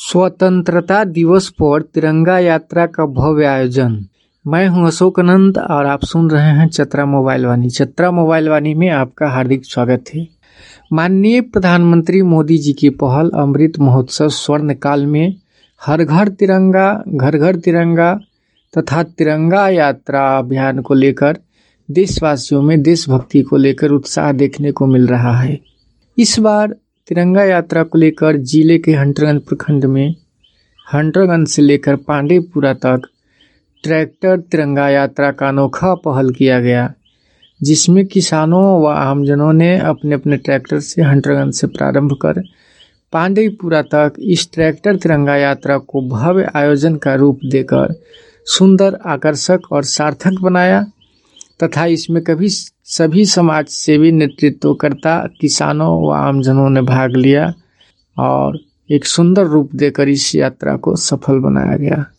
स्वतंत्रता दिवस पर तिरंगा यात्रा का भव्य आयोजन। मैं हूं अशोक अनंत और आप सुन रहे हैं चतरा मोबाइल वाणी। चतरा मोबाइल वाणी में आपका हार्दिक स्वागत है। माननीय प्रधानमंत्री मोदी जी की पहल अमृत महोत्सव स्वर्ण काल में हर घर तिरंगा, घर घर तिरंगा तथा तिरंगा यात्रा अभियान को लेकर देशवासियों में देशभक्ति को लेकर उत्साह देखने को मिल रहा है। इस बार तिरंगा यात्रा को लेकर जिले के हंटरगंज प्रखंड में हंटरगंज से लेकर पांडेपुरा तक ट्रैक्टर तिरंगा यात्रा का अनोखा पहल किया गया, जिसमें किसानों व आमजनों ने अपने अपने ट्रैक्टर से हंटरगंज से प्रारंभ कर पांडेपुरा तक इस ट्रैक्टर तिरंगा यात्रा को भव्य आयोजन का रूप देकर सुंदर, आकर्षक और सार्थक बनाया तथा इसमें सभी समाज सेवी नेतृत्वकर्ता किसानों व आमजनों ने भाग लिया और एक सुंदर रूप देकर इस यात्रा को सफल बनाया गया।